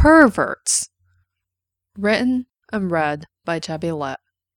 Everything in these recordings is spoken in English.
perverts. Written and read by Jebby Lit.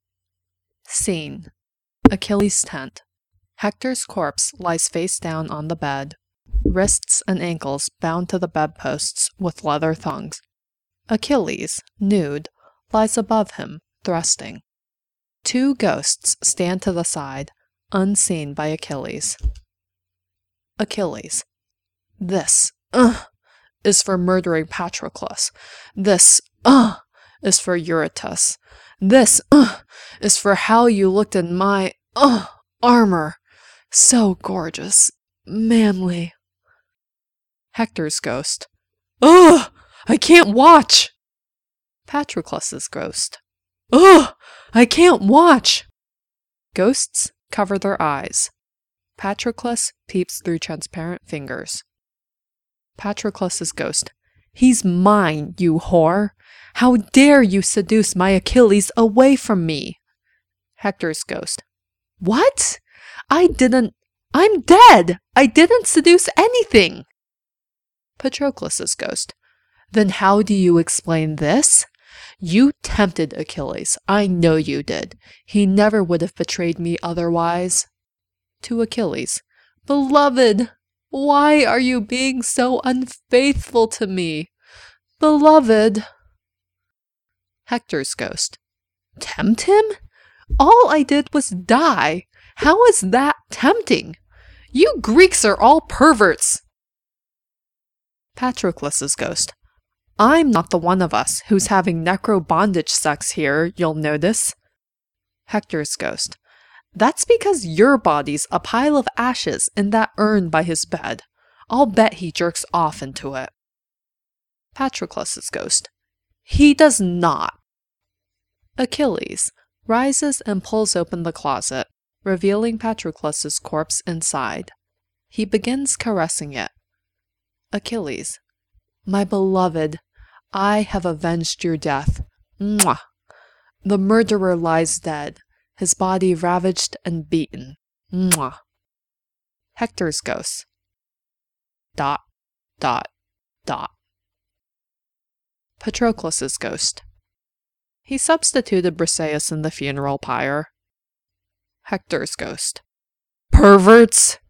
Scene: Achilles' tent. Hector's corpse lies face down on the bed, wrists and ankles bound to the bedposts with leather thongs. Achilles, nude, lies above him, thrusting. Two ghosts stand to the side, unseen by Achilles. Achilles: This, is for murdering Patroclus. This, is for Eurytus. This, is for how you looked in my, armor. So gorgeous, manly. Hector's ghost: Ugh! I can't watch! Patroclus's ghost: Ugh! I can't watch! Ghosts cover their eyes. Patroclus peeps through transparent fingers. Patroclus's ghost: He's mine, you whore! How dare you seduce my Achilles away from me? Hector's ghost: What? I'm dead! I didn't seduce anything! Patroclus's ghost: Then how do you explain this? You tempted Achilles. I know you did. He never would have betrayed me otherwise. To Achilles: Beloved, why are you being so unfaithful to me? Beloved. Hector's ghost: Tempt him? All I did was die. How is that tempting? You Greeks are all perverts. Patroclus's ghost: I'm not the one of us who's having necro-bondage sex here, you'll notice. Hector's ghost: That's because your body's a pile of ashes in that urn by his bed. I'll bet he jerks off into it. Patroclus's ghost: He does not. Achilles rises and pulls open the closet, revealing Patroclus's corpse inside. He begins caressing it. Achilles: My beloved, I have avenged your death. Mwah! The murderer lies dead, his body ravaged and beaten. Mwah! Hector's ghost. ... Patroclus's ghost: He substituted Briseis in the funeral pyre. Hector's ghost: Perverts!